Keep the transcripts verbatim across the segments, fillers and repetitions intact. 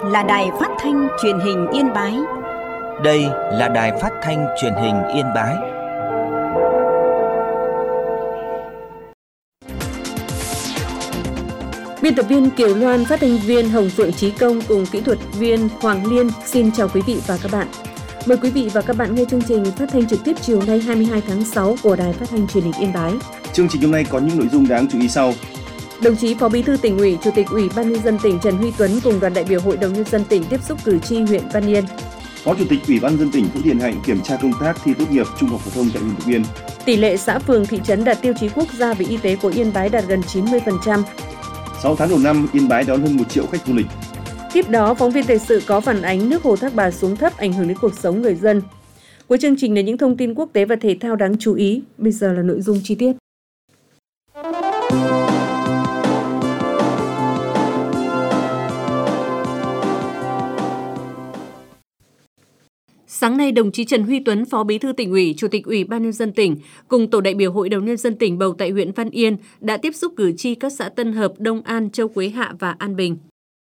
là Đài Phát thanh Truyền hình Yên Bái. Đây là Đài Phát thanh Truyền hình Yên Bái. Biên tập viên Kiều Loan, phát thanh viên Hồng Phượng Chí Công cùng kỹ thuật viên Hoàng Liên xin chào quý vị và các bạn. Mời quý vị và các bạn nghe chương trình phát thanh trực tiếp chiều nay hai mươi hai tháng sáu của Đài Phát thanh Truyền hình Yên Bái. Chương trình hôm nay có những nội dung đáng chú ý sau. Đồng chí Phó Bí thư Tỉnh ủy, Chủ tịch Ủy ban Nhân dân tỉnh Trần Huy Tuấn cùng đoàn đại biểu Hội đồng Nhân dân tỉnh tiếp xúc cử tri huyện Văn Yên. Phó Chủ tịch Ủy ban Nhân dân tỉnh Vũ Điền Hạnh kiểm tra công tác thi tốt nghiệp trung học phổ thông tại huyện Lục Yên. Tỷ lệ xã phường thị trấn đạt tiêu chí quốc gia về y tế của Yên Bái đạt gần chín mươi phần trăm. sáu tháng đầu năm, Yên Bái đón hơn một triệu khách du lịch. Tiếp đó, phóng viên thời sự có phản ánh nước hồ Thác Bà xuống thấp ảnh hưởng đến cuộc sống người dân. Cuối chương trình là những thông tin quốc tế và thể thao đáng chú ý. Bây giờ là nội dung chi tiết. Sáng nay, đồng chí Trần Huy Tuấn, Phó Bí thư Tỉnh ủy, Chủ tịch Ủy ban Nhân dân tỉnh cùng tổ đại biểu Hội đồng Nhân dân tỉnh bầu tại huyện Văn Yên đã tiếp xúc cử tri các xã Tân Hợp, Đông An, Châu Quế Hạ và An Bình.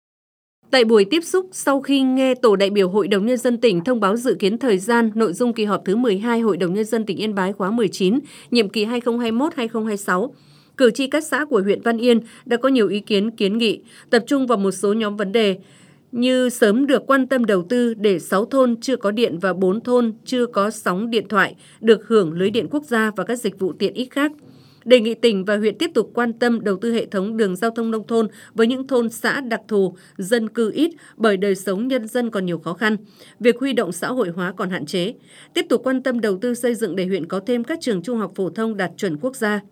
Tại buổi tiếp xúc, sau khi nghe tổ đại biểu Hội đồng Nhân dân tỉnh thông báo dự kiến thời gian, nội dung kỳ họp thứ mười hai Hội đồng Nhân dân tỉnh Yên Bái khóa mười chín, nhiệm kỳ hai nghìn không trăm hai mươi mốt đến hai nghìn không trăm hai mươi sáu, cử tri các xã của huyện Văn Yên đã có nhiều ý kiến kiến nghị, tập trung vào một số nhóm vấn đề như sớm được quan tâm đầu tư để sáu thôn chưa có điện và bốn thôn chưa có sóng điện thoại được hưởng lưới điện quốc gia và các dịch vụ tiện ích khác. Đề nghị tỉnh và huyện tiếp tục quan tâm đầu tư hệ thống đường giao thông nông thôn với những thôn xã đặc thù, dân cư ít bởi đời sống nhân dân còn nhiều khó khăn. Việc huy động xã hội hóa còn hạn chế. Tiếp tục quan tâm đầu tư xây dựng để huyện có thêm các trường trung học phổ thông đạt chuẩn quốc gia.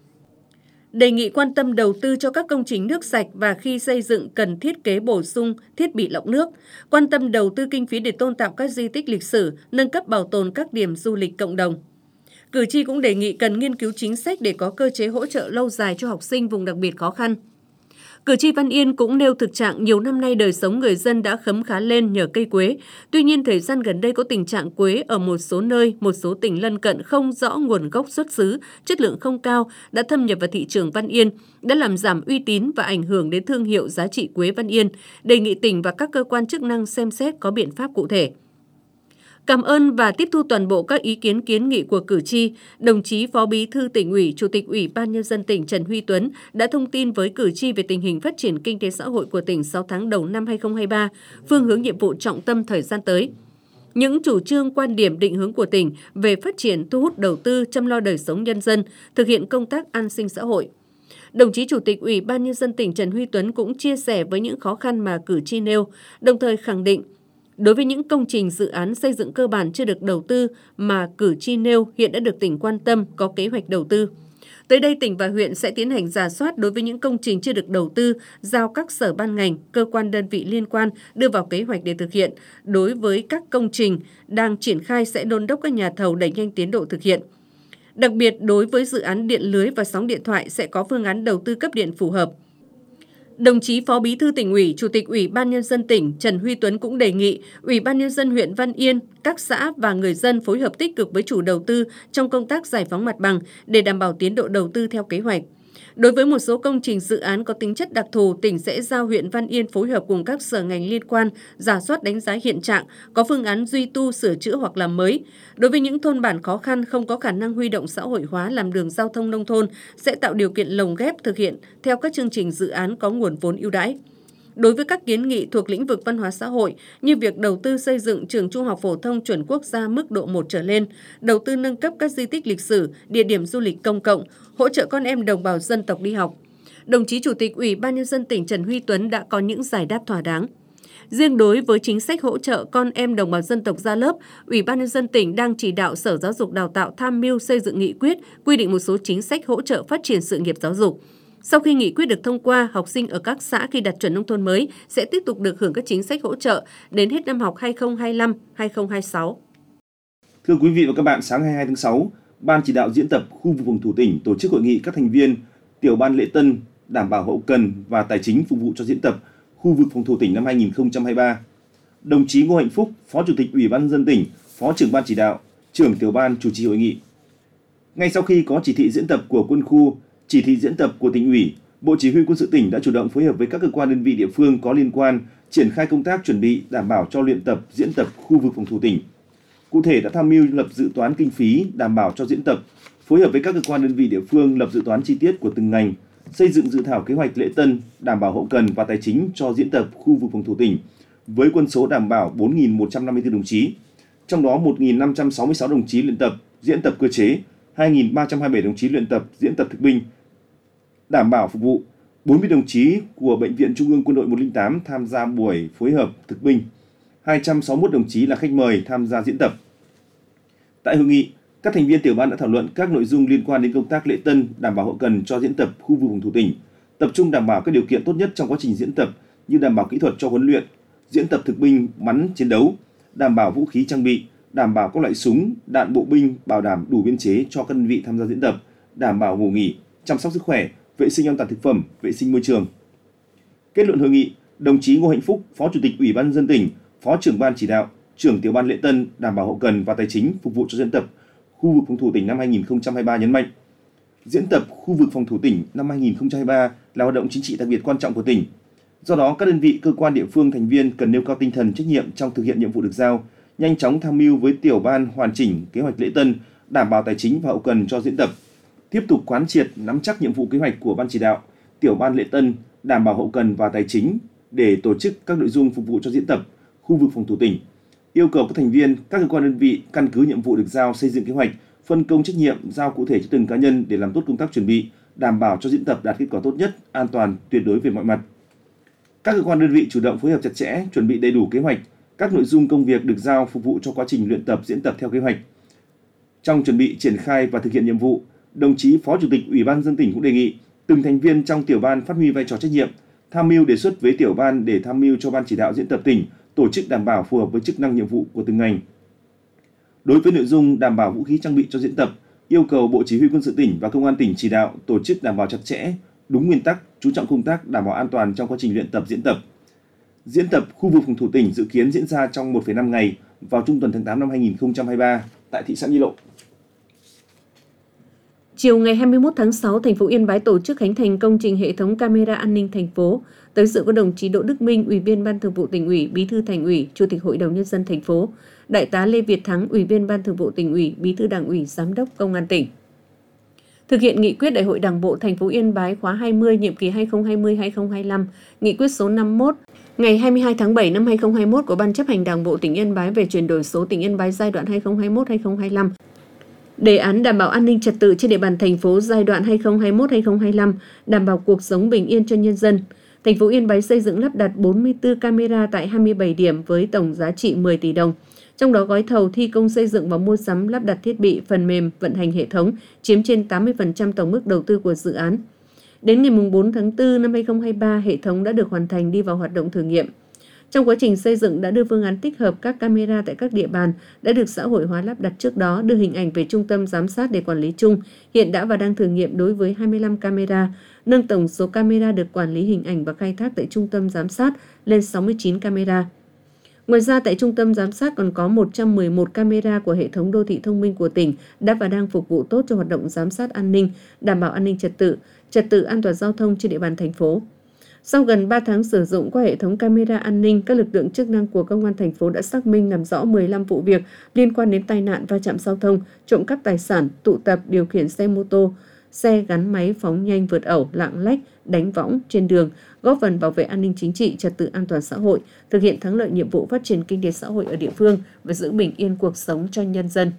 Đề nghị quan tâm đầu tư cho các công trình nước sạch và khi xây dựng cần thiết kế bổ sung thiết bị lọc nước. Quan tâm đầu tư kinh phí để tôn tạo các di tích lịch sử, nâng cấp bảo tồn các điểm du lịch cộng đồng. Cử tri cũng đề nghị cần nghiên cứu chính sách để có cơ chế hỗ trợ lâu dài cho học sinh vùng đặc biệt khó khăn. Cử tri Văn Yên cũng nêu thực trạng nhiều năm nay đời sống người dân đã khấm khá lên nhờ cây quế. Tuy nhiên, thời gian gần đây có tình trạng quế ở một số nơi, một số tỉnh lân cận không rõ nguồn gốc xuất xứ, chất lượng không cao đã thâm nhập vào thị trường Văn Yên, đã làm giảm uy tín và ảnh hưởng đến thương hiệu giá trị quế Văn Yên. Đề nghị tỉnh và các cơ quan chức năng xem xét có biện pháp cụ thể. Cảm ơn và tiếp thu toàn bộ các ý kiến kiến nghị của cử tri, đồng chí Phó Bí thư Tỉnh ủy, Chủ tịch Ủy ban Nhân dân tỉnh Trần Huy Tuấn đã thông tin với cử tri về tình hình phát triển kinh tế xã hội của tỉnh sáu tháng đầu năm hai nghìn không trăm hai mươi ba, phương hướng nhiệm vụ trọng tâm thời gian tới. Những chủ trương quan điểm định hướng của tỉnh về phát triển thu hút đầu tư, chăm lo đời sống nhân dân, thực hiện công tác an sinh xã hội. Đồng chí Chủ tịch Ủy ban Nhân dân tỉnh Trần Huy Tuấn cũng chia sẻ với những khó khăn mà cử tri nêu, đồng thời khẳng định đối với những công trình dự án xây dựng cơ bản chưa được đầu tư mà cử tri nêu hiện đã được tỉnh quan tâm, có kế hoạch đầu tư. Tới đây, tỉnh và huyện sẽ tiến hành rà soát đối với những công trình chưa được đầu tư, giao các sở ban ngành, cơ quan đơn vị liên quan đưa vào kế hoạch để thực hiện. Đối với các công trình đang triển khai sẽ đôn đốc các nhà thầu đẩy nhanh tiến độ thực hiện. Đặc biệt, đối với dự án điện lưới và sóng điện thoại sẽ có phương án đầu tư cấp điện phù hợp. Đồng chí Phó Bí thư Tỉnh ủy, Chủ tịch Ủy ban Nhân dân tỉnh Trần Huy Tuấn cũng đề nghị Ủy ban Nhân dân huyện Văn Yên, các xã và người dân phối hợp tích cực với chủ đầu tư trong công tác giải phóng mặt bằng để đảm bảo tiến độ đầu tư theo kế hoạch. Đối với một số công trình dự án có tính chất đặc thù, tỉnh sẽ giao huyện Văn Yên phối hợp cùng các sở ngành liên quan, rà soát đánh giá hiện trạng, có phương án duy tu, sửa chữa hoặc làm mới. Đối với những thôn bản khó khăn không có khả năng huy động xã hội hóa làm đường giao thông nông thôn, sẽ tạo điều kiện lồng ghép thực hiện theo các chương trình dự án có nguồn vốn ưu đãi. Đối với các kiến nghị thuộc lĩnh vực văn hóa xã hội như việc đầu tư xây dựng trường trung học phổ thông chuẩn quốc gia mức độ một trở lên, đầu tư nâng cấp các di tích lịch sử, địa điểm du lịch công cộng, hỗ trợ con em đồng bào dân tộc đi học, đồng chí Chủ tịch Ủy ban Nhân dân tỉnh Trần Huy Tuấn đã có những giải đáp thỏa đáng. Riêng đối với chính sách hỗ trợ con em đồng bào dân tộc ra lớp, Ủy ban Nhân dân tỉnh đang chỉ đạo Sở Giáo dục Đào tạo tham mưu xây dựng nghị quyết quy định một số chính sách hỗ trợ phát triển sự nghiệp giáo dục. Sau khi nghị quyết được thông qua, học sinh ở các xã khi đạt chuẩn nông thôn mới sẽ tiếp tục được hưởng các chính sách hỗ trợ đến hết năm học hai nghìn không trăm hai mươi lăm hai nghìn không trăm hai mươi sáu. Thưa quý vị và các bạn, sáng hai mươi hai tháng sáu, Ban chỉ đạo diễn tập khu vực phòng thủ tỉnh tổ chức hội nghị các thành viên tiểu ban lễ tân đảm bảo hậu cần và tài chính phục vụ cho diễn tập khu vực phòng thủ tỉnh năm hai nghìn không trăm hai mươi ba. Đồng chí Ngô Hạnh Phúc, Phó Chủ tịch Ủy ban Nhân dân tỉnh, Phó trưởng ban chỉ đạo, trưởng tiểu ban chủ trì hội nghị. Ngay sau khi có chỉ thị diễn tập của quân khu, chỉ thị diễn tập của tỉnh ủy, Bộ Chỉ huy Quân sự tỉnh đã chủ động phối hợp với các cơ quan đơn vị địa phương có liên quan triển khai công tác chuẩn bị đảm bảo cho luyện tập, diễn tập khu vực phòng thủ tỉnh. Cụ thể đã tham mưu lập dự toán kinh phí đảm bảo cho diễn tập, phối hợp với các cơ quan đơn vị địa phương lập dự toán chi tiết của từng ngành, xây dựng dự thảo kế hoạch lễ tân, đảm bảo hậu cần và tài chính cho diễn tập khu vực phòng thủ tỉnh, với quân số đảm bảo bốn nghìn một trăm năm mươi tư đồng chí, trong đó một nghìn năm trăm sáu mươi sáu đồng chí luyện tập, diễn tập cơ chế, hai nghìn ba trăm hai mươi bảy đồng chí luyện tập, diễn tập thực binh, đảm bảo phục vụ, bốn mươi đồng chí của Bệnh viện Trung ương Quân đội một không tám tham gia buổi phối hợp thực binh, hai trăm sáu mươi mốt đồng chí là khách mời tham gia diễn tập. Tại hội nghị, các thành viên tiểu ban đã thảo luận các nội dung liên quan đến công tác lễ tân, đảm bảo hậu cần cho diễn tập khu vực phòng thủ tỉnh, tập trung đảm bảo các điều kiện tốt nhất trong quá trình diễn tập như đảm bảo kỹ thuật cho huấn luyện, diễn tập thực binh bắn chiến đấu, đảm bảo vũ khí trang bị, đảm bảo các loại súng, đạn bộ binh, bảo đảm đủ biên chế cho các đơn vị tham gia diễn tập, đảm bảo ngủ nghỉ, chăm sóc sức khỏe, vệ sinh an toàn thực phẩm, vệ sinh môi trường. Kết luận hội nghị, đồng chí Ngô Hạnh Phúc, Phó Chủ tịch Ủy ban nhân dân tỉnh, Phó trưởng ban chỉ đạo, trưởng tiểu ban lễ tân, đảm bảo hậu cần và tài chính phục vụ cho diễn tập khu vực phòng thủ tỉnh năm hai nghìn không trăm hai mươi ba nhấn mạnh, diễn tập khu vực phòng thủ tỉnh năm hai nghìn không trăm hai mươi ba là hoạt động chính trị đặc biệt quan trọng của tỉnh. Do đó, các đơn vị cơ quan địa phương thành viên cần nêu cao tinh thần trách nhiệm trong thực hiện nhiệm vụ được giao, nhanh chóng tham mưu với tiểu ban hoàn chỉnh kế hoạch lễ tân, đảm bảo tài chính và hậu cần cho diễn tập, tiếp tục quán triệt nắm chắc nhiệm vụ kế hoạch của ban chỉ đạo, tiểu ban lễ tân, đảm bảo hậu cần và tài chính để tổ chức các nội dung phục vụ cho diễn tập khu vực phòng thủ tỉnh. Yêu cầu các thành viên, các cơ quan đơn vị căn cứ nhiệm vụ được giao xây dựng kế hoạch, phân công trách nhiệm giao cụ thể cho từng cá nhân để làm tốt công tác chuẩn bị, đảm bảo cho diễn tập đạt kết quả tốt nhất, an toàn, tuyệt đối về mọi mặt. Các cơ quan đơn vị chủ động phối hợp chặt chẽ, chuẩn bị đầy đủ kế hoạch, các nội dung công việc được giao phục vụ cho quá trình luyện tập diễn tập theo kế hoạch. Trong chuẩn bị triển khai và thực hiện nhiệm vụ, đồng chí Phó Chủ tịch Ủy ban nhân dân tỉnh cũng đề nghị từng thành viên trong tiểu ban phát huy vai trò trách nhiệm, tham mưu đề xuất với tiểu ban để tham mưu cho ban chỉ đạo diễn tập tỉnh tổ chức đảm bảo phù hợp với chức năng nhiệm vụ của từng ngành. Đối với nội dung đảm bảo vũ khí trang bị cho diễn tập, yêu cầu Bộ Chỉ huy Quân sự tỉnh và Công an tỉnh chỉ đạo tổ chức đảm bảo chặt chẽ, đúng nguyên tắc, chú trọng công tác đảm bảo an toàn trong quá trình luyện tập diễn tập. Diễn tập khu vực phòng thủ tỉnh dự kiến diễn ra trong một phẩy năm ngày vào trung tuần tháng tám năm hai nghìn không trăm hai mươi ba tại thị xã Nghi Lộ. Chiều ngày hai mươi mốt tháng sáu, thành phố Yên Bái tổ chức khánh thành công trình hệ thống camera an ninh thành phố. Tới dự có đồng chí Đỗ Đức Minh, Ủy viên Ban Thường vụ Tỉnh ủy, Bí thư Thành ủy, Chủ tịch Hội đồng nhân dân thành phố, Đại tá Lê Việt Thắng, Ủy viên Ban Thường vụ Tỉnh ủy, Bí thư Đảng ủy, Giám đốc Công an tỉnh. Thực hiện nghị quyết Đại hội Đảng bộ thành phố Yên Bái khóa hai mươi nhiệm kỳ hai nghìn không trăm hai mươi đến hai nghìn không trăm hai mươi lăm, nghị quyết số năm mươi mốt ngày hai mươi hai tháng bảy năm hai nghìn không trăm hai mươi mốt của Ban chấp hành Đảng bộ tỉnh Yên Bái về chuyển đổi số tỉnh Yên Bái giai đoạn hai nghìn không trăm hai mươi mốt đến hai nghìn không trăm hai mươi lăm. Đề án đảm bảo an ninh trật tự trên địa bàn thành phố giai đoạn hai nghìn không trăm hai mươi mốt đến hai nghìn không trăm hai mươi lăm, đảm bảo cuộc sống bình yên cho nhân dân. Thành phố Yên Bái xây dựng lắp đặt bốn mươi tư camera tại hai mươi bảy điểm với tổng giá trị mười tỷ đồng. Trong đó gói thầu thi công xây dựng và mua sắm lắp đặt thiết bị, phần mềm, vận hành hệ thống chiếm trên tám mươi phần trăm tổng mức đầu tư của dự án. Đến ngày bốn tháng tư năm hai nghìn không trăm hai mươi ba, hệ thống đã được hoàn thành đi vào hoạt động thử nghiệm. Trong quá trình xây dựng đã đưa phương án tích hợp các camera tại các địa bàn đã được xã hội hóa lắp đặt trước đó, đưa hình ảnh về trung tâm giám sát để quản lý chung, hiện đã và đang thử nghiệm đối với hai mươi lăm camera, nâng tổng số camera được quản lý hình ảnh và khai thác tại trung tâm giám sát lên sáu mươi chín camera. Ngoài ra, tại trung tâm giám sát còn có một trăm mười một camera của hệ thống đô thị thông minh của tỉnh đã và đang phục vụ tốt cho hoạt động giám sát an ninh, đảm bảo an ninh trật tự, trật tự an toàn giao thông trên địa bàn thành phố. Sau gần ba tháng sử dụng qua hệ thống camera an ninh, các lực lượng chức năng của Công an thành phố đã xác minh làm rõ mười lăm vụ việc liên quan đến tai nạn va chạm giao thông, trộm cắp tài sản, tụ tập điều khiển xe mô tô, xe gắn máy phóng nhanh vượt ẩu, lạng lách, đánh võng trên đường, góp phần bảo vệ an ninh chính trị, trật tự an toàn xã hội, thực hiện thắng lợi nhiệm vụ phát triển kinh tế xã hội ở địa phương và giữ bình yên cuộc sống cho nhân dân.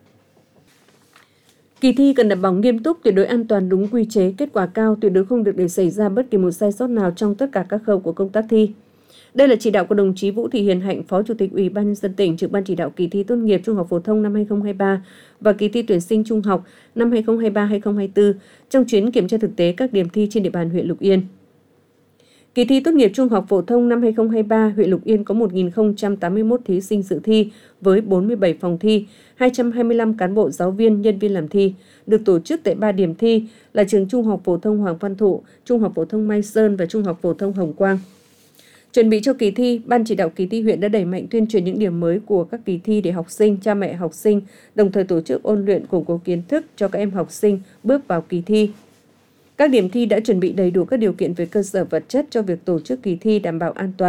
Kỳ thi cần đảm bảo nghiêm túc, tuyệt đối an toàn, đúng quy chế, kết quả cao, tuyệt đối không được để xảy ra bất kỳ một sai sót nào trong tất cả các khâu của công tác thi. Đây là chỉ đạo của đồng chí Vũ Thị Hiền Hạnh, Phó Chủ tịch Ủy ban nhân dân tỉnh, trưởng ban chỉ đạo kỳ thi tốt nghiệp trung học phổ thông năm hai nghìn không trăm hai mươi ba và kỳ thi tuyển sinh trung học năm hai nghìn không trăm hai mươi ba đến hai nghìn không trăm hai mươi tư trong chuyến kiểm tra thực tế các điểm thi trên địa bàn huyện Lục Yên. Kỳ thi tốt nghiệp trung học phổ thông năm hai nghìn không trăm hai mươi ba, huyện Lục Yên có một nghìn không trăm tám mươi mốt thí sinh dự thi với bốn mươi bảy phòng thi, hai trăm hai mươi lăm cán bộ giáo viên, nhân viên làm thi, được tổ chức tại ba điểm thi là trường Trung học phổ thông Hoàng Văn Thụ, Trung học phổ thông Mai Sơn và Trung học phổ thông Hồng Quang. Chuẩn bị cho kỳ thi, Ban chỉ đạo kỳ thi huyện đã đẩy mạnh tuyên truyền những điểm mới của các kỳ thi để học sinh, cha mẹ học sinh, đồng thời tổ chức ôn luyện củng cố kiến thức cho các em học sinh bước vào kỳ thi. Các điểm thi đã chuẩn bị đầy đủ các điều kiện về cơ sở vật chất cho việc tổ chức kỳ thi đảm bảo an toàn,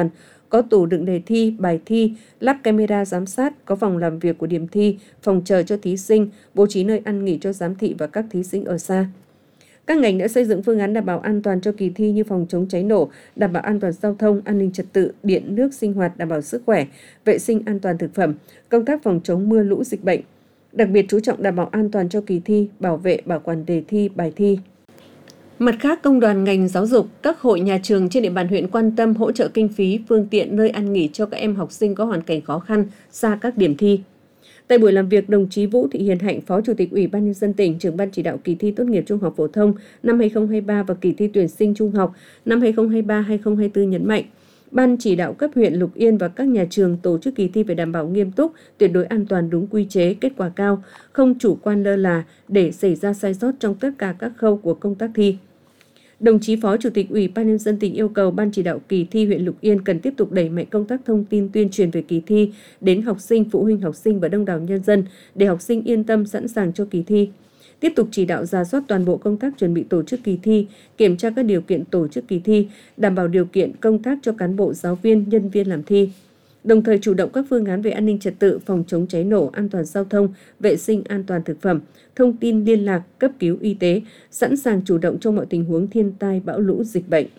có tủ đựng đề thi, bài thi, lắp camera giám sát, có phòng làm việc của điểm thi, phòng chờ cho thí sinh, bố trí nơi ăn nghỉ cho giám thị và các thí sinh ở xa. Các ngành đã xây dựng phương án đảm bảo an toàn cho kỳ thi như phòng chống cháy nổ, đảm bảo an toàn giao thông, an ninh trật tự, điện, nước, sinh hoạt, đảm bảo sức khỏe, vệ sinh an toàn thực phẩm, công tác phòng chống mưa lũ dịch bệnh. Đặc biệt chú trọng đảm bảo an toàn cho kỳ thi, bảo vệ, bảo quản đề thi, bài thi. Mặt khác, công đoàn ngành giáo dục, các hội nhà trường trên địa bàn huyện quan tâm hỗ trợ kinh phí, phương tiện, nơi ăn nghỉ cho các em học sinh có hoàn cảnh khó khăn, xa các điểm thi. Tại buổi làm việc, đồng chí Vũ Thị Hiền Hạnh, Phó Chủ tịch Ủy ban Nhân dân tỉnh, trưởng ban chỉ đạo kỳ thi tốt nghiệp trung học phổ thông năm hai không hai ba và kỳ thi tuyển sinh trung học năm hai không hai ba hai không hai tư nhấn mạnh, Ban chỉ đạo cấp huyện Lục Yên và các nhà trường tổ chức kỳ thi phải đảm bảo nghiêm túc, tuyệt đối an toàn đúng quy chế, kết quả cao, không chủ quan lơ là để xảy ra sai sót trong tất cả các khâu của công tác thi. Đồng chí Phó Chủ tịch Ủy ban Nhân dân tỉnh yêu cầu Ban chỉ đạo kỳ thi huyện Lục Yên cần tiếp tục đẩy mạnh công tác thông tin tuyên truyền về kỳ thi đến học sinh, phụ huynh học sinh và đông đảo nhân dân để học sinh yên tâm sẵn sàng cho kỳ thi. Tiếp tục chỉ đạo rà soát toàn bộ công tác chuẩn bị tổ chức kỳ thi, kiểm tra các điều kiện tổ chức kỳ thi, đảm bảo điều kiện công tác cho cán bộ, giáo viên, nhân viên làm thi. Đồng thời chủ động các phương án về an ninh trật tự, phòng chống cháy nổ, an toàn giao thông, vệ sinh an toàn thực phẩm, thông tin liên lạc, cấp cứu y tế, sẵn sàng chủ động trong mọi tình huống thiên tai, bão lũ, dịch bệnh.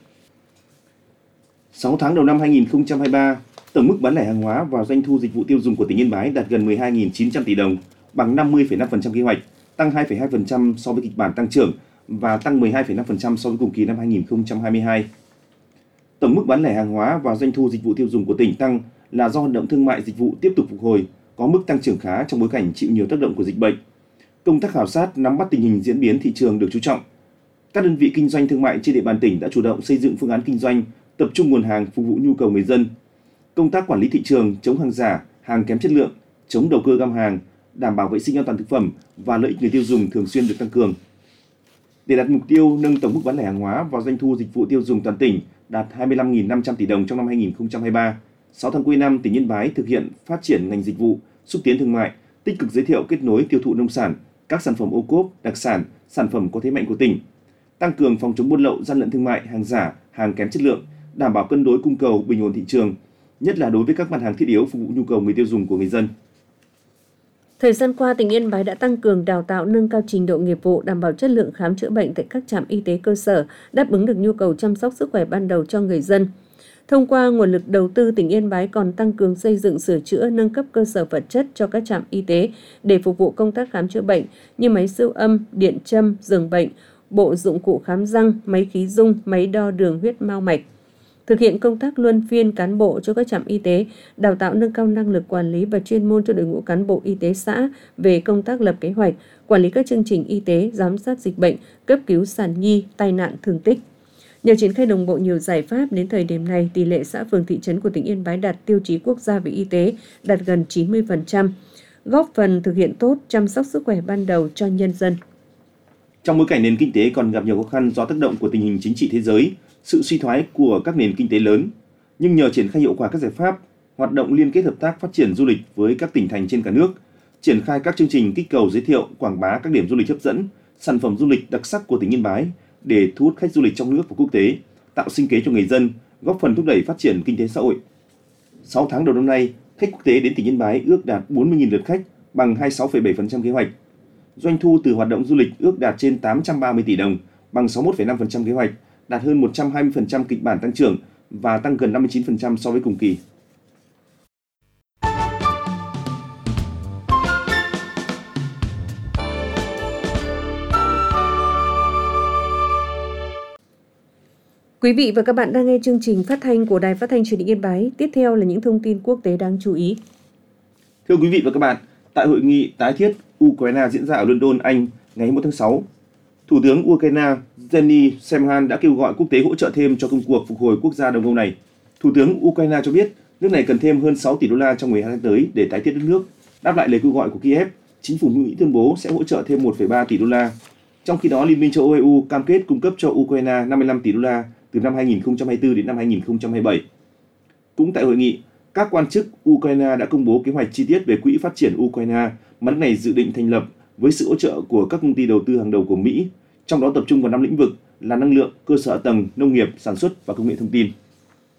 sáu tháng đầu năm hai nghìn không trăm hai mươi ba, tổng mức bán lẻ hàng hóa và doanh thu dịch vụ tiêu dùng của tỉnh Yên Bái đạt gần mười hai nghìn chín trăm tỷ đồng, bằng năm mươi phẩy năm phần trăm kế hoạch, tăng hai phẩy hai phần trăm so với kịch bản tăng trưởng và tăng mười hai phẩy năm phần trăm so với cùng kỳ năm hai nghìn không trăm hai mươi hai. Tổng mức bán lẻ hàng hóa và doanh thu dịch vụ tiêu dùng của tỉnh tăng là do hoạt động thương mại dịch vụ tiếp tục phục hồi, có mức tăng trưởng khá trong bối cảnh chịu nhiều tác động của dịch bệnh. Công tác khảo sát, nắm bắt tình hình diễn biến thị trường được chú trọng. Các đơn vị kinh doanh thương mại trên địa bàn tỉnh đã chủ động xây dựng phương án kinh doanh, tập trung nguồn hàng phục vụ nhu cầu người dân. Công tác quản lý thị trường, chống hàng giả, hàng kém chất lượng, chống đầu cơ găm hàng, đảm bảo vệ sinh an toàn thực phẩm và lợi ích người tiêu dùng thường xuyên được tăng cường. Để đạt mục tiêu nâng tổng mức bán lẻ hàng hóa và doanh thu dịch vụ tiêu dùng toàn tỉnh đạt hai mươi lăm nghìn năm trăm tỷ đồng trong năm hai nghìn không trăm hai mươi ba, sáu tháng cuối năm, tỉnh Yên Bái thực hiện phát triển ngành dịch vụ, xúc tiến thương mại, tích cực giới thiệu kết nối tiêu thụ nông sản, các sản phẩm ô cốp, đặc sản, sản phẩm có thế mạnh của tỉnh, tăng cường phòng chống buôn lậu, gian lận thương mại, hàng giả, hàng kém chất lượng, đảm bảo cân đối cung cầu, bình ổn thị trường, nhất là đối với các mặt hàng thiết yếu phục vụ nhu cầu người tiêu dùng của người dân. Thời gian qua, tỉnh Yên Bái đã tăng cường đào tạo, nâng cao trình độ nghiệp vụ, đảm bảo chất lượng khám chữa bệnh tại các trạm y tế cơ sở, đáp ứng được nhu cầu chăm sóc sức khỏe ban đầu cho người dân. Thông qua nguồn lực đầu tư, tỉnh Yên Bái còn tăng cường xây dựng, sửa chữa, nâng cấp cơ sở vật chất cho các trạm y tế để phục vụ công tác khám chữa bệnh như máy siêu âm, điện châm, giường bệnh, bộ dụng cụ khám răng, máy khí dung, máy đo đường huyết mao mạch. Thực hiện công tác luân phiên cán bộ cho các trạm y tế, đào tạo nâng cao năng lực quản lý và chuyên môn cho đội ngũ cán bộ y tế xã về công tác lập kế hoạch, quản lý các chương trình y tế, giám sát dịch bệnh, cấp cứu sản nhi, tai nạn thương tích. Nhờ triển khai đồng bộ nhiều giải pháp, đến thời điểm này, tỷ lệ xã phường thị trấn của tỉnh Yên Bái đạt tiêu chí quốc gia về y tế đạt gần chín mươi phần trăm, góp phần thực hiện tốt chăm sóc sức khỏe ban đầu cho nhân dân. Trong bối cảnh nền kinh tế còn gặp nhiều khó khăn do tác động của tình hình chính trị thế giới, sự suy thoái của các nền kinh tế lớn, nhưng nhờ triển khai hiệu quả các giải pháp, hoạt động liên kết hợp tác phát triển du lịch với các tỉnh thành trên cả nước, triển khai các chương trình kích cầu giới thiệu, quảng bá các điểm du lịch hấp dẫn, sản phẩm du lịch đặc sắc của tỉnh Yên Bái để thu hút khách du lịch trong nước và quốc tế, tạo sinh kế cho người dân, góp phần thúc đẩy phát triển kinh tế xã hội. sáu tháng đầu năm nay, khách quốc tế đến tỉnh Yên Bái ước đạt bốn mươi nghìn lượt khách, bằng hai mươi sáu phẩy bảy phần trăm kế hoạch. Doanh thu từ hoạt động du lịch ước đạt trên tám trăm ba mươi tỷ đồng, bằng sáu mươi mốt phẩy năm phần trăm kế hoạch, đạt hơn một trăm hai mươi phần trăm kịch bản tăng trưởng và tăng gần năm mươi chín phần trăm so với cùng kỳ. Quý vị và các bạn đang nghe chương trình phát thanh của Đài Phát thanh Truyền hình Yên Bái. Tiếp theo là những thông tin quốc tế đáng chú ý. Thưa quý vị và các bạn, tại hội nghị tái thiết Ukraine diễn ra ở London, Anh ngày hai mươi mốt tháng sáu, Thủ tướng Ukraine Zeni Semhan đã kêu gọi quốc tế hỗ trợ thêm cho công cuộc phục hồi quốc gia Đông Âu này. Thủ tướng Ukraine cho biết nước này cần thêm hơn sáu tỷ đô la trong mười hai tháng tới để tái thiết đất nước. Đáp lại lời kêu gọi của Kiev, chính phủ Mỹ tuyên bố sẽ hỗ trợ thêm một phẩy ba tỷ đô la. Trong khi đó, Liên minh châu Âu E U cam kết cung cấp cho Ukraine năm mươi lăm tỷ đô la từ năm hai nghìn không trăm hai mươi tư đến năm hai nghìn không trăm hai mươi bảy. Cũng tại hội nghị, các quan chức Ukraine đã công bố kế hoạch chi tiết về quỹ phát triển Ukraine mà nước này dự định thành lập với sự hỗ trợ của các công ty đầu tư hàng đầu của Mỹ, trong đó tập trung vào năm lĩnh vực là năng lượng, cơ sở hạ tầng, nông nghiệp, sản xuất và công nghệ thông tin.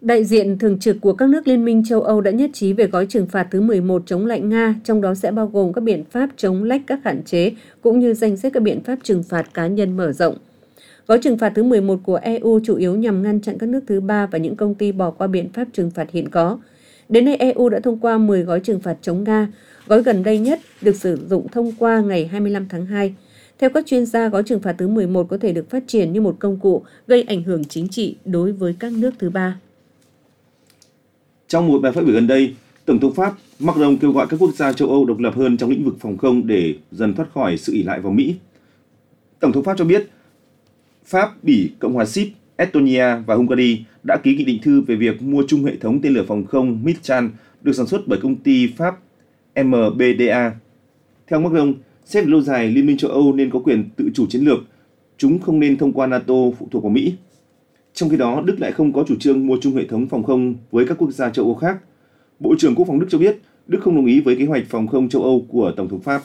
Đại diện thường trực của các nước Liên minh châu Âu đã nhất trí về gói trừng phạt thứ mười một chống lại Nga, trong đó sẽ bao gồm các biện pháp chống lách các hạn chế, cũng như danh sách các biện pháp trừng phạt cá nhân mở rộng. Gói trừng phạt thứ mười một của e u chủ yếu nhằm ngăn chặn các nước thứ ba và những công ty bỏ qua biện pháp trừng phạt hiện có. Đến nay, e u đã thông qua mười gói trừng phạt chống Nga, gói gần đây nhất được sử dụng thông qua ngày hai mươi lăm tháng hai. Theo các chuyên gia, gói trừng phạt thứ mười một có thể được phát triển như một công cụ gây ảnh hưởng chính trị đối với các nước thứ ba. Trong một bài phát biểu gần đây, Tổng thống Pháp Macron kêu gọi các quốc gia châu Âu độc lập hơn trong lĩnh vực phòng không để dần thoát khỏi sự ỷ lại vào Mỹ. Tổng thống Pháp cho biết, Pháp, Bỉ, Cộng hòa Síp, Estonia và Hungary đã ký nghị định thư về việc mua chung hệ thống tên lửa phòng không Mistral được sản xuất bởi công ty Pháp em bê đê a. Theo Macron, xét về lâu dài, Liên minh châu Âu nên có quyền tự chủ chiến lược, chúng không nên thông qua NATO phụ thuộc vào Mỹ. Trong khi đó, Đức lại không có chủ trương mua chung hệ thống phòng không với các quốc gia châu Âu khác. Bộ trưởng Quốc phòng Đức cho biết, Đức không đồng ý với kế hoạch phòng không châu Âu của Tổng thống Pháp.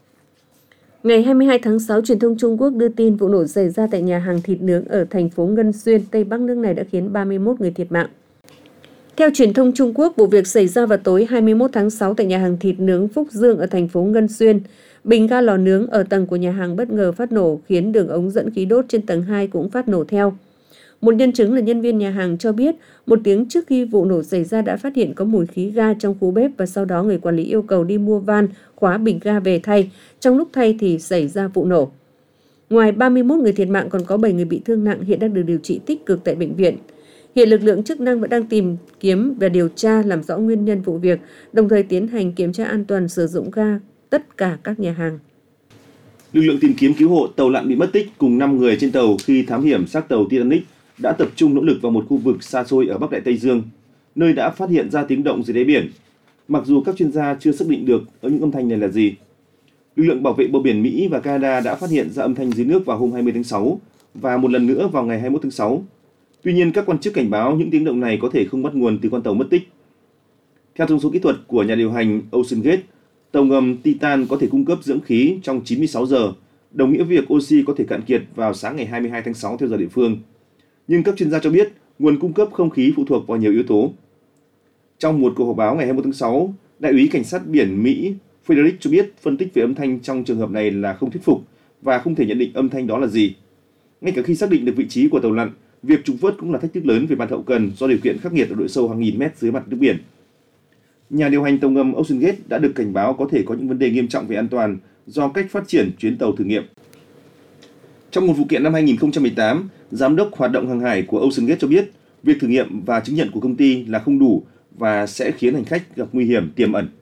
Ngày hai mươi hai tháng sáu, truyền thông Trung Quốc đưa tin vụ nổ xảy ra tại nhà hàng thịt nướng ở thành phố Ngân Xuyên, Tây Bắc nước này đã khiến ba mươi mốt người thiệt mạng. Theo truyền thông Trung Quốc, vụ việc xảy ra vào tối hai mươi mốt tháng sáu tại nhà hàng thịt nướng Phúc Dương ở thành phố Ngân Xuyên. Bình ga lò nướng ở tầng của nhà hàng bất ngờ phát nổ khiến đường ống dẫn khí đốt trên tầng hai cũng phát nổ theo. Một nhân chứng là nhân viên nhà hàng cho biết, một tiếng trước khi vụ nổ xảy ra đã phát hiện có mùi khí ga trong khu bếp và sau đó người quản lý yêu cầu đi mua van, khóa bình ga về thay. Trong lúc thay thì xảy ra vụ nổ. Ngoài ba mươi mốt người thiệt mạng còn có bảy người bị thương nặng hiện đang được điều trị tích cực tại bệnh viện. Hiện lực lượng chức năng vẫn đang tìm kiếm và điều tra làm rõ nguyên nhân vụ việc, đồng thời tiến hành kiểm tra an toàn sử dụng ga tất cả các nhà hàng. Lực lượng tìm kiếm cứu hộ tàu lặn bị mất tích cùng năm người trên tàu khi thám hiểm xác tàu Titanic đã tập trung nỗ lực vào một khu vực xa xôi ở Bắc Đại Tây Dương, nơi đã phát hiện ra tiếng động dưới đáy biển. Mặc dù các chuyên gia chưa xác định được ở những âm thanh này là gì. Lực lượng bảo vệ bờ biển Mỹ và Canada đã phát hiện ra âm thanh dưới nước vào hôm hai mươi tháng sáu và một lần nữa vào ngày hai mươi mốt tháng sáu. Tuy nhiên, các quan chức cảnh báo những tiếng động này có thể không bắt nguồn từ con tàu mất tích. Theo thông số kỹ thuật của nhà điều hành Ocean Gate, tàu ngầm Titan có thể cung cấp dưỡng khí trong chín mươi sáu giờ, đồng nghĩa với việc oxy có thể cạn kiệt vào sáng ngày hai mươi hai tháng sáu theo giờ địa phương. Nhưng các chuyên gia cho biết nguồn cung cấp không khí phụ thuộc vào nhiều yếu tố. Trong một cuộc họp báo ngày hai mươi mốt tháng sáu, Đại úy Cảnh sát biển Mỹ Frederick cho biết phân tích về âm thanh trong trường hợp này là không thuyết phục và không thể nhận định âm thanh đó là gì. Ngay cả khi xác định được vị trí của tàu lặn, việc trục vớt cũng là thách thức lớn về mặt hậu cần do điều kiện khắc nghiệt ở độ sâu hàng nghìn mét dưới mặt nước biển. Nhà điều hành tàu ngầm Ocean Gate đã được cảnh báo có thể có những vấn đề nghiêm trọng về an toàn do cách phát triển chuyến tàu thử nghiệm. Trong một vụ kiện năm hai nghìn không trăm mười tám, Giám đốc hoạt động hàng hải của Ocean Gate cho biết việc thử nghiệm và chứng nhận của công ty là không đủ và sẽ khiến hành khách gặp nguy hiểm tiềm ẩn.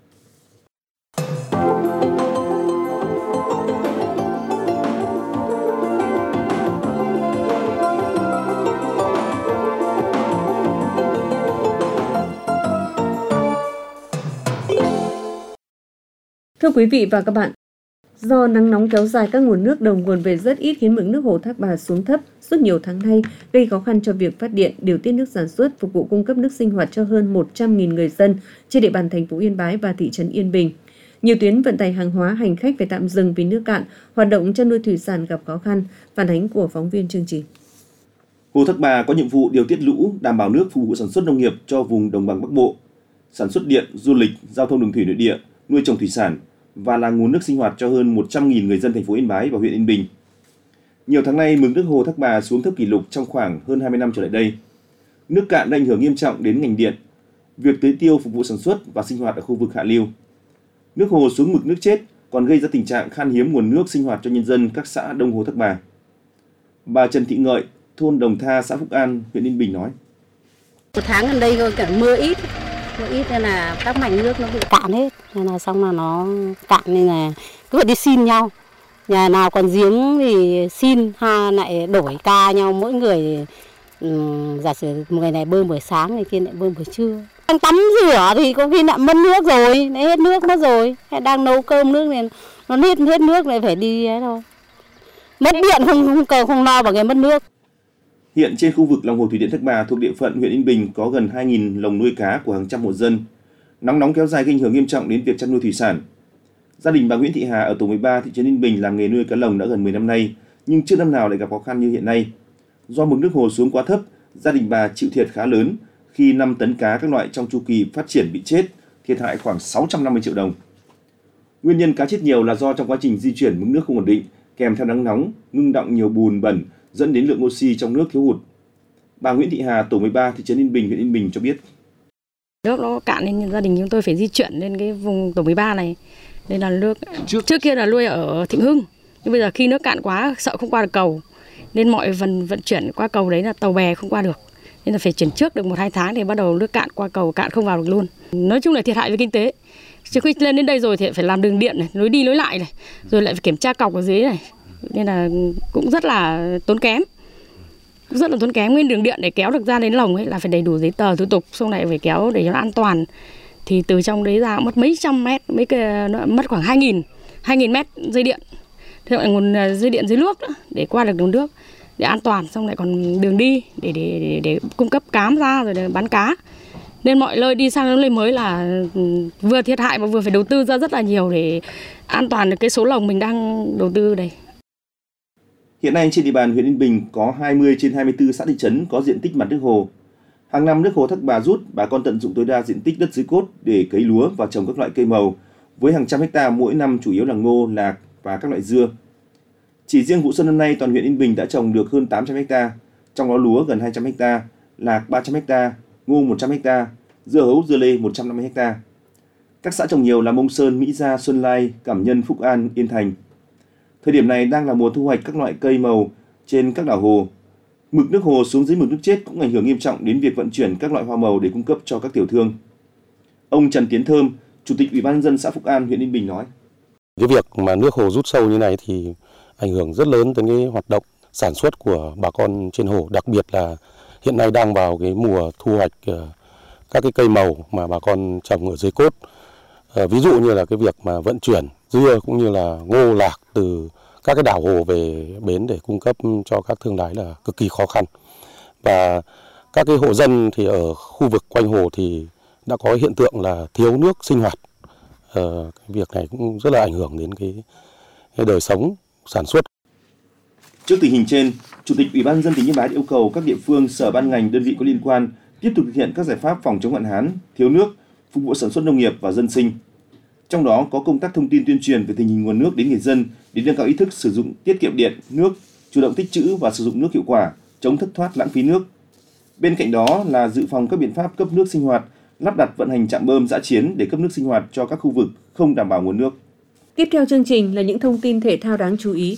Thưa quý vị và các bạn, do nắng nóng kéo dài, các nguồn nước đầu nguồn về rất ít khiến mực nước hồ Thác Bà xuống thấp suốt nhiều tháng nay, gây khó khăn cho việc phát điện, điều tiết nước sản xuất, phục vụ cung cấp nước sinh hoạt cho hơn một trăm nghìn người dân trên địa bàn thành phố Yên Bái và thị trấn Yên Bình. Nhiều tuyến vận tải hàng hóa hành khách phải tạm dừng vì nước cạn, hoạt động chăn nuôi thủy sản gặp khó khăn. Phản ánh của phóng viên chương trình. Hồ Thác Bà có nhiệm vụ điều tiết lũ, đảm bảo nước phục vụ sản xuất nông nghiệp cho vùng đồng bằng Bắc Bộ, sản xuất điện, du lịch, giao thông đường thủy nội địa, nuôi trồng thủy sản và là nguồn nước sinh hoạt cho hơn một trăm nghìn người dân thành phố Yên Bái và huyện Yên Bình. Nhiều tháng nay, mực nước hồ Thác Bà xuống thấp kỷ lục trong khoảng hơn hai mươi năm trở lại đây. Nước cạn đã ảnh hưởng nghiêm trọng đến ngành điện, việc tưới tiêu phục vụ sản xuất và sinh hoạt ở khu vực hạ lưu. Nước hồ xuống mực nước chết còn gây ra tình trạng khan hiếm nguồn nước sinh hoạt cho nhân dân các xã đông hồ Thác Bà. Bà Trần Thị Ngợi, thôn Đồng Tha, xã Phúc An, huyện Yên Bình nói: Một tháng gần đây rồi cả mưa ít, mưa ít nên là các mảnh nước nó bị cạn hết, nên là xong là nó cạn nên là cứ phải đi xin nhau. Nhà nào còn giếng thì xin, ha lại đổi ca nhau, mỗi người um, giả sử một ngày này bơm buổi sáng, ngày kia lại bơm buổi trưa. Đang tắm rửa thì có khi lại mất nước rồi, lại hết nước mất rồi. Hay đang nấu cơm nước nên nó hết hết nước lại phải đi ấy thôi. Mất điện không không cầu không lo bằng cái mất nước. Hiện trên khu vực lòng hồ thủy điện Thác Bà thuộc địa phận huyện Yên Bình có gần hai nghìn lồng nuôi cá của hàng trăm hộ dân. Nắng nóng kéo dài gây ảnh hưởng nghiêm trọng đến việc chăn nuôi thủy sản. Gia đình bà Nguyễn Thị Hà ở tổ mười ba thị trấn Yên Bình làm nghề nuôi cá lồng đã gần mười năm nay, nhưng chưa năm nào lại gặp khó khăn như hiện nay. Do mực nước hồ xuống quá thấp, gia đình bà chịu thiệt khá lớn khi năm tấn cá các loại trong chu kỳ phát triển bị chết, thiệt hại khoảng sáu trăm năm mươi triệu đồng. Nguyên nhân cá chết nhiều là do trong quá trình di chuyển mực nước không ổn định, kèm theo nắng nóng, ngưng đọng nhiều bùn bẩn dẫn đến lượng oxy trong nước thiếu hụt. Bà Nguyễn Thị Hà, tổ mười ba, thị trấn Yên Bình, huyện Yên Bình cho biết. Nước nó cạn nên gia đình chúng tôi phải di chuyển lên cái vùng tổ mười ba này. Nên là nước trước, trước kia là nuôi ở Thịnh Hưng. Nhưng bây giờ khi nước cạn quá sợ không qua được cầu. Nên mọi phần vận chuyển qua cầu đấy là tàu bè không qua được. Nên là phải chuyển trước được một hai tháng thì bắt đầu nước cạn qua cầu, cạn không vào được luôn. Nói chung là thiệt hại về kinh tế. Trước khi lên đến đây rồi thì phải làm đường điện này, nối đi nối lại này, rồi lại phải kiểm tra cọc ở dưới này. Nên là cũng rất là tốn kém. Cũng rất là tốn kém. Nguyên đường điện để kéo được ra đến lồng ấy là phải đầy đủ giấy tờ thủ tục, xong lại phải kéo để cho nó an toàn. Thì từ trong đấy ra mất mấy trăm mét, mấy cái mất khoảng hai nghìn, hai nghìn mét dây điện. Thế lại nguồn dây điện dưới nước nữa để qua được đường nước để an toàn, xong lại còn đường đi để để để, để cung cấp cám ra rồi để bán cá. Nên mọi nơi đi sang nơi mới là vừa thiệt hại mà vừa phải đầu tư ra rất là nhiều để an toàn được cái số lồng mình đang đầu tư đây. Hiện nay trên địa bàn huyện Yên Bình có hai mươi trên hai mươi tư xã thị trấn có diện tích mặt nước hồ. Hàng năm nước hồ Thác Bà rút, bà con tận dụng tối đa diện tích đất dưới cốt để cấy lúa và trồng các loại cây màu, với hàng trăm hecta mỗi năm chủ yếu là ngô, lạc và các loại dưa. Chỉ riêng vụ xuân năm nay, toàn huyện Yên Bình đã trồng được hơn tám trăm hecta, trong đó lúa gần hai trăm hecta, lạc ba trăm hecta, ngô một trăm hecta, dưa hấu, dưa lê một trăm năm mươi hecta. Các xã trồng nhiều là Mông Sơn, Mỹ Gia, Xuân Lai, Cảm Nhân, Phúc An, Yên Thành. Thời điểm này đang là mùa thu hoạch các loại cây màu trên các đảo hồ. Mực nước hồ xuống dưới mực nước chết cũng ảnh hưởng nghiêm trọng đến việc vận chuyển các loại hoa màu để cung cấp cho các tiểu thương. Ông Trần Tiến Thơm, Chủ tịch Ủy ban nhân dân xã Phúc An, huyện Yên Bình nói: Cái việc mà nước hồ rút sâu như này thì ảnh hưởng rất lớn đến cái hoạt động sản xuất của bà con trên hồ, đặc biệt là hiện nay đang vào cái mùa thu hoạch các cái cây màu mà bà con trồng ở dưới cốt. Ví dụ như là cái việc mà vận chuyển dưa cũng như là ngô, lạc từ các cái đảo hồ về bến để cung cấp cho các thương lái là cực kỳ khó khăn. Và các cái hộ dân thì ở khu vực quanh hồ thì đã có hiện tượng là thiếu nước sinh hoạt. Ờ, cái việc này cũng rất là ảnh hưởng đến cái, cái đời sống sản xuất. Trước tình hình trên, Chủ tịch Ủy ban nhân dân tỉnh Yên Bái yêu cầu các địa phương, sở ban ngành, đơn vị có liên quan tiếp tục thực hiện các giải pháp phòng chống hạn hán, thiếu nước, phục vụ sản xuất nông nghiệp và dân sinh. Trong đó có công tác thông tin tuyên truyền về tình hình nguồn nước đến người dân để nâng cao ý thức sử dụng tiết kiệm điện, nước, chủ động tích trữ và sử dụng nước hiệu quả, chống thất thoát lãng phí nước. Bên cạnh đó là dự phòng các biện pháp cấp nước sinh hoạt, lắp đặt vận hành trạm bơm dã chiến để cấp nước sinh hoạt cho các khu vực không đảm bảo nguồn nước. Tiếp theo chương trình là những thông tin thể thao đáng chú ý.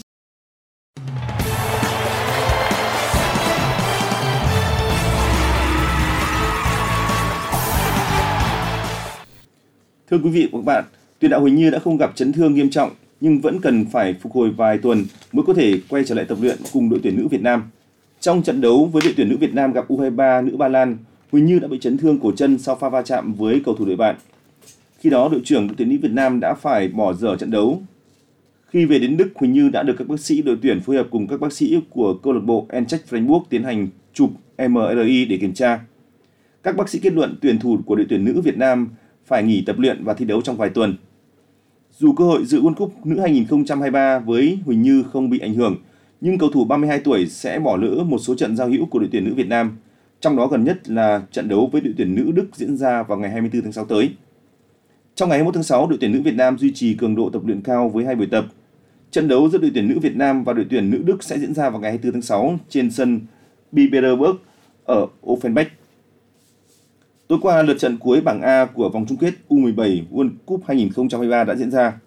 Thưa quý vị và các bạn, tuyển đạo Huỳnh Như đã không gặp chấn thương nghiêm trọng nhưng vẫn cần phải phục hồi vài tuần mới có thể quay trở lại tập luyện cùng đội tuyển nữ Việt Nam. Trong trận đấu với đội tuyển nữ Việt Nam gặp u hai ba nữ Ba Lan, Huỳnh Như đã bị chấn thương cổ chân sau pha va chạm với cầu thủ đội bạn. Khi đó, đội trưởng đội tuyển nữ Việt Nam đã phải bỏ dở trận đấu. Khi về đến Đức, Huỳnh Như đã được các bác sĩ đội tuyển phối hợp cùng các bác sĩ của câu lạc bộ Eintracht Frankfurt tiến hành chụp em rờ i để kiểm tra. Các bác sĩ kết luận tuyển thủ của đội tuyển nữ Việt Nam phải nghỉ tập luyện và thi đấu trong vài tuần. Dù cơ hội dự World Cup nữ hai không hai ba với Huỳnh Như không bị ảnh hưởng, nhưng cầu thủ ba mươi hai tuổi sẽ bỏ lỡ một số trận giao hữu của đội tuyển nữ Việt Nam, trong đó gần nhất là trận đấu với đội tuyển nữ Đức diễn ra vào ngày hai mươi tư tháng sáu tới. Trong ngày hai mươi mốt tháng sáu, đội tuyển nữ Việt Nam duy trì cường độ tập luyện cao với hai buổi tập. Trận đấu giữa đội tuyển nữ Việt Nam và đội tuyển nữ Đức sẽ diễn ra vào ngày hai mươi tư tháng sáu trên sân Biberburg ở Offenbach. Tối qua, lượt trận cuối bảng A của vòng chung kết u mười bảy World Cup hai không hai ba đã diễn ra.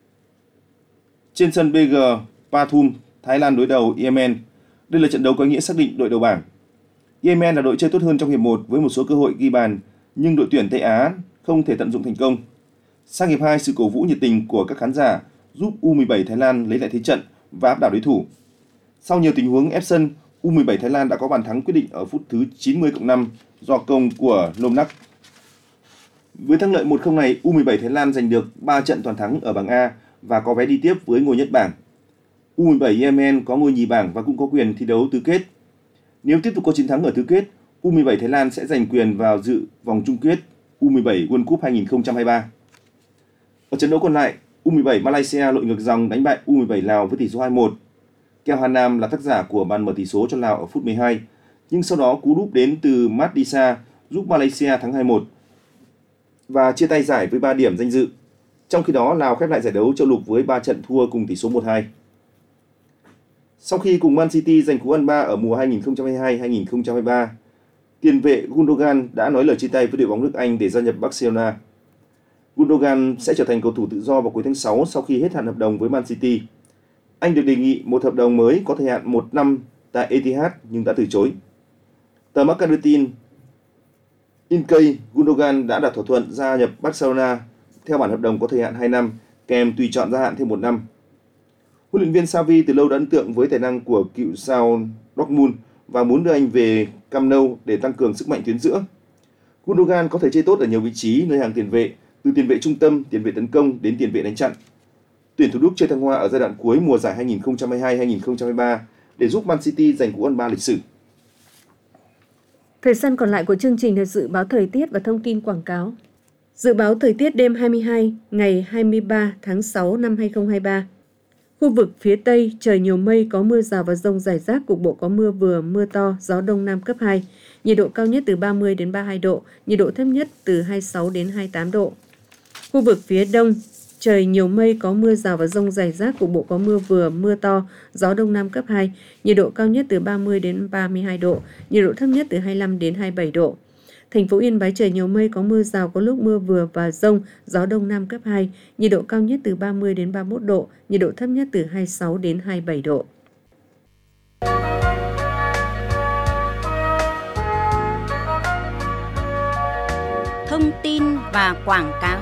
Trên sân bê giê Pathum, Thái Lan đối đầu Yemen. Đây là trận đấu có ý nghĩa xác định đội đầu bảng. Yemen là đội chơi tốt hơn trong hiệp một với một số cơ hội ghi bàn, nhưng đội tuyển Tây Á không thể tận dụng thành công. Sang hiệp hai, sự cổ vũ nhiệt tình của các khán giả giúp u mười bảy Thái Lan lấy lại thế trận và áp đảo đối thủ. Sau nhiều tình huống ép sân, u mười bảy Thái Lan đã có bàn thắng quyết định ở phút thứ chín mươi cộng năm do công của Lomnak. Với thắng lợi một không này, u mười bảy Thái Lan giành được ba trận toàn thắng ở bảng A và có vé đi tiếp với ngôi nhất bảng. u mười bảy Yemen có ngôi nhì bảng và cũng có quyền thi đấu tứ kết. Nếu tiếp tục có chiến thắng ở tứ kết, u mười bảy Thái Lan sẽ giành quyền vào dự vòng chung kết u mười bảy World Cup hai không hai ba. Ở trận đấu còn lại, u mười bảy Malaysia lội ngược dòng đánh bại u mười bảy Lào với tỷ số hai một. Keo Hà Nam là tác giả của bàn mở tỷ số cho Lào ở phút mười hai, nhưng sau đó cú đúp đến từ Matt Disa giúp Malaysia thắng hai một và chia tay giải với ba điểm danh dự. Trong khi đó, Lào khép lại giải đấu châu lục với ba trận thua cùng tỷ số một hai. Sau khi cùng Man City giành cú ăn ba ở mùa hai nghìn không trăm hai mươi hai hai nghìn không trăm hai mươi ba, tiền vệ Gundogan đã nói lời chia tay với đội bóng nước Anh để gia nhập Barcelona. Gundogan sẽ trở thành cầu thủ tự do vào cuối tháng sáu sau khi hết hạn hợp đồng với Man City. Anh được đề nghị một hợp đồng mới có thời hạn một năm tại Etihad nhưng đã từ chối. Tờ Marca đưa tin, Inkay Gundogan đã đạt thỏa thuận gia nhập Barcelona theo bản hợp đồng có thời hạn hai năm, kèm tùy chọn gia hạn thêm một năm. Huấn luyện viên Xavi từ lâu đã ấn tượng với tài năng của cựu sao Dortmund và muốn đưa anh về Camp Nou để tăng cường sức mạnh tuyến giữa. Gundogan có thể chơi tốt ở nhiều vị trí nơi hàng tiền vệ, từ tiền vệ trung tâm, tiền vệ tấn công đến tiền vệ đánh chặn. Tuyển thủ Đức chơi thăng hoa ở giai đoạn cuối mùa giải hai nghìn không trăm hai mươi hai hai nghìn không trăm hai mươi ba để giúp Man City giành cú ăn ba lịch sử. Thời gian còn lại của chương trình là dự báo thời tiết và thông tin quảng cáo. Dự báo thời tiết đêm hai mươi hai ngày hai mươi ba tháng sáu năm hai nghìn không trăm hai mươi ba. Khu vực phía Tây trời nhiều mây, có mưa rào và dông rải rác, cục bộ có mưa vừa mưa to, gió đông nam cấp hai. Nhiệt độ cao nhất từ ba mươi đến ba mươi hai độ, nhiệt độ thấp nhất từ hai mươi sáu đến hai mươi tám độ. Khu vực phía Đông trời nhiều mây, có mưa rào và dông rải rác, cục bộ có mưa vừa mưa to, gió đông nam cấp hai. Nhiệt độ cao nhất từ ba mươi đến ba mươi hai độ, nhiệt độ thấp nhất từ hai mươi lăm đến hai mươi bảy độ. Thành phố Yên Bái trời nhiều mây, có mưa rào, có lúc mưa vừa và dông, gió đông nam cấp hai, nhiệt độ cao nhất từ ba mươi đến ba mươi mốt độ, nhiệt độ thấp nhất từ hai mươi sáu đến hai mươi bảy độ. Thông tin và quảng cáo.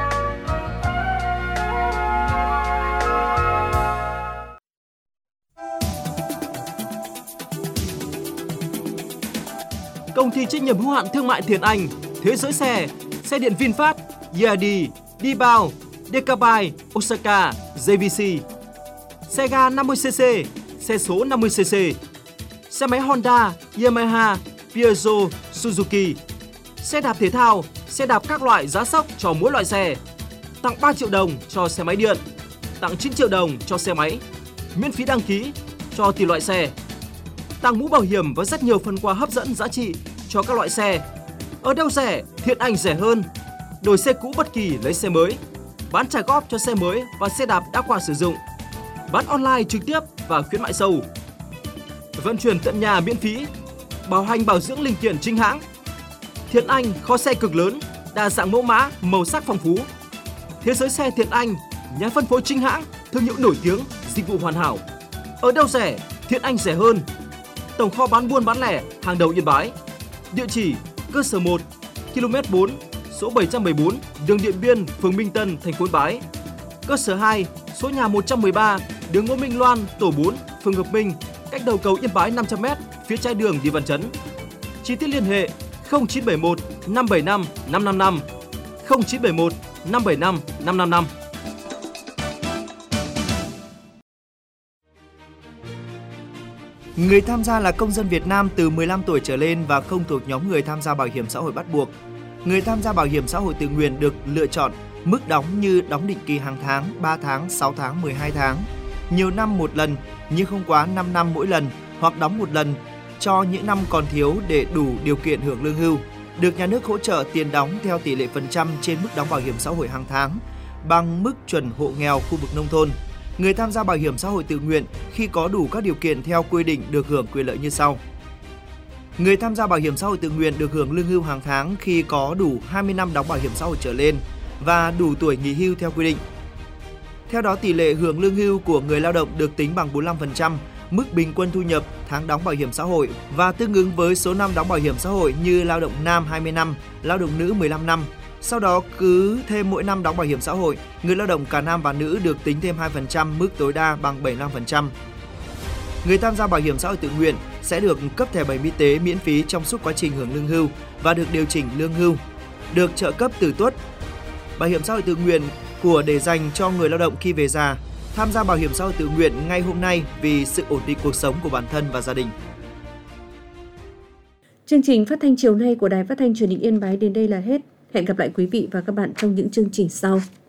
Công ty trách nhiệm hữu hạn thương mại Thiện Anh, Thế Giới Xe, Xe điện VinFast, e rờ đê, D-Bao, Decabyte, Osaka, giê vê xê, xe ga năm mươi xê xê, xe số năm mươi xê xê, xe máy Honda, Yamaha, Peugeot, Suzuki, xe đạp thể thao, xe đạp các loại giá sốc cho mỗi loại xe, tặng ba triệu đồng cho xe máy điện, tặng chín triệu đồng cho xe máy, miễn phí đăng ký cho tùy loại xe, tặng mũ bảo hiểm và rất nhiều phần quà hấp dẫn giá trị cho các loại xe. Ở đâu rẻ, Thiện Anh rẻ hơn. Đổi xe cũ bất kỳ lấy xe mới, bán trả góp cho xe mới và xe đạp đã qua sử dụng, bán online trực tiếp và khuyến mại sâu, vận chuyển tận nhà miễn phí, bảo hành bảo dưỡng linh kiện chính hãng. Thiện Anh kho xe cực lớn, đa dạng mẫu mã, màu sắc phong phú. Thế Giới Xe Thiện Anh, nhà phân phối chính hãng, thương hiệu nổi tiếng, dịch vụ hoàn hảo. Ở đâu rẻ, Thiện Anh rẻ hơn. Tổng kho bán buôn bán lẻ hàng đầu Yên Bái. Địa chỉ cơ sở một, ki lô mét bốn, số bảy trăm mười bốn, đường Điện Biên, phường Minh Tân, thành phố Yên Bái. Cơ sở hai, số nhà một trăm mười ba, đường Ngô Minh Loan, tổ bốn, phường Hợp Minh, cách đầu cầu Yên Bái năm trăm mét, phía trái đường đi Văn Chấn. Chi tiết liên hệ không chín bảy một năm bảy năm năm năm năm, không chín bảy một năm bảy năm năm năm năm. Người tham gia là công dân Việt Nam từ mười lăm tuổi trở lên và không thuộc nhóm người tham gia bảo hiểm xã hội bắt buộc. Người tham gia bảo hiểm xã hội tự nguyện được lựa chọn mức đóng như đóng định kỳ hàng tháng, ba tháng, sáu tháng, mười hai tháng, nhiều năm một lần nhưng không quá năm năm mỗi lần, hoặc đóng một lần cho những năm còn thiếu để đủ điều kiện hưởng lương hưu, được nhà nước hỗ trợ tiền đóng theo tỷ lệ phần trăm trên mức đóng bảo hiểm xã hội hàng tháng bằng mức chuẩn hộ nghèo khu vực nông thôn. Người tham gia bảo hiểm xã hội tự nguyện khi có đủ các điều kiện theo quy định được hưởng quyền lợi như sau. Người tham gia bảo hiểm xã hội tự nguyện được hưởng lương hưu hàng tháng khi có đủ hai mươi năm đóng bảo hiểm xã hội trở lên và đủ tuổi nghỉ hưu theo quy định. Theo đó, tỷ lệ hưởng lương hưu của người lao động được tính bằng bốn mươi lăm phần trăm mức bình quân thu nhập tháng đóng bảo hiểm xã hội và tương ứng với số năm đóng bảo hiểm xã hội như lao động nam hai mươi năm, lao động nữ mười lăm năm. Sau đó cứ thêm mỗi năm đóng bảo hiểm xã hội, người lao động cả nam và nữ được tính thêm hai phần trăm mức tối đa bằng bảy mươi lăm phần trăm. Người tham gia bảo hiểm xã hội tự nguyện sẽ được cấp thẻ bảo hiểm y tế miễn phí trong suốt quá trình hưởng lương hưu và được điều chỉnh lương hưu, được trợ cấp tử tuất. Bảo hiểm xã hội tự nguyện của để dành cho người lao động khi về già. Tham gia bảo hiểm xã hội tự nguyện ngay hôm nay vì sự ổn định cuộc sống của bản thân và gia đình. Chương trình phát thanh chiều nay của Đài Phát thanh Truyền hình Yên Bái đến đây là hết. Hẹn gặp lại quý vị và các bạn trong những chương trình sau.